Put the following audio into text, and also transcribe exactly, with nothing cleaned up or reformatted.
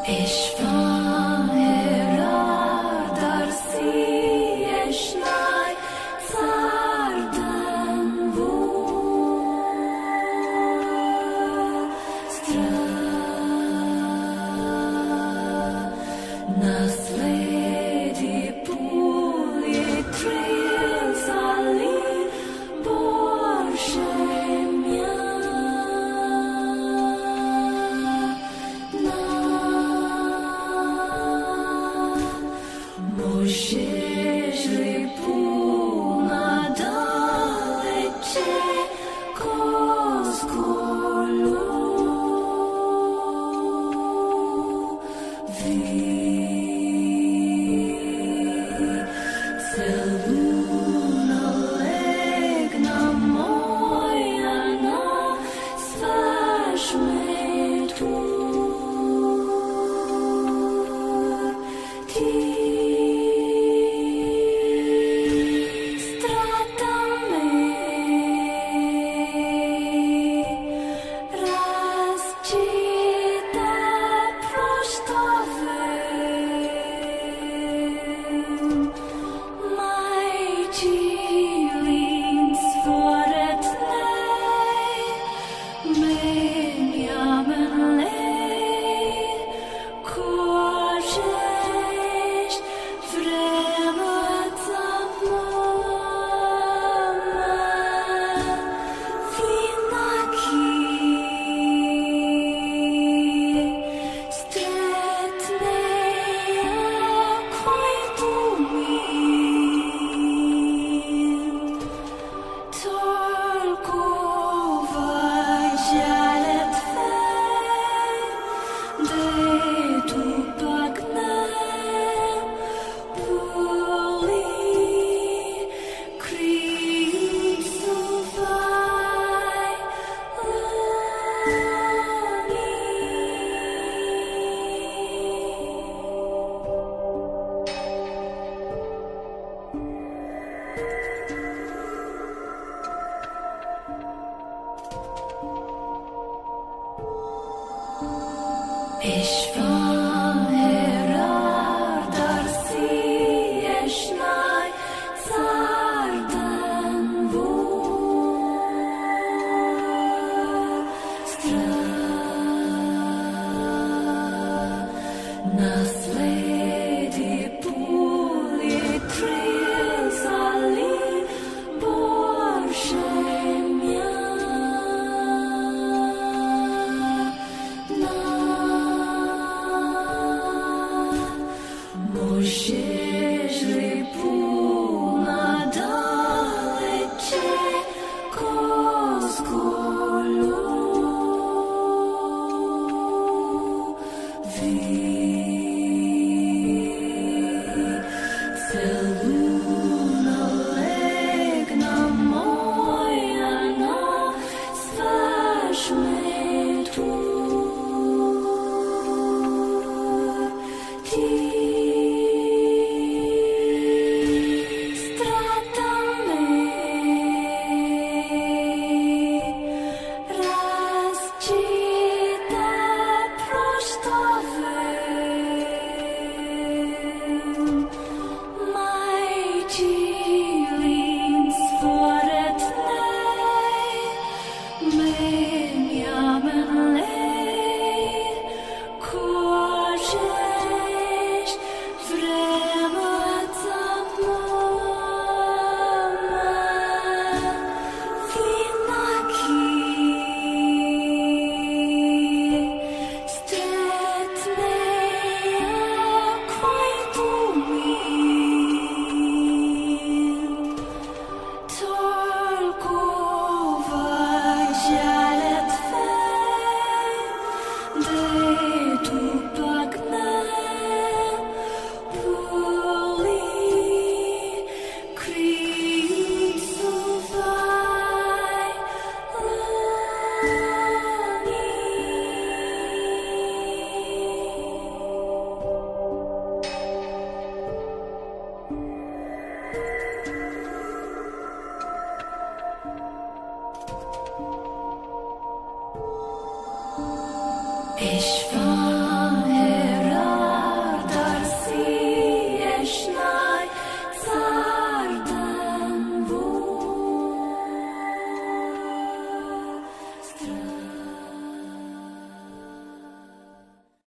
Ich war herar darsi eshnai tsardan vu stra nasledi puli trezali Boże mia Możesz li puna dalece koskolu vi celuna legna moja na svaš me tu ti Ich war herar darsi eshnai tsardan vu stra nasledi puli trezali Boże mia Możesz li puna dalece koskolu vi celuna legna moja na svaš me tu ti Ich war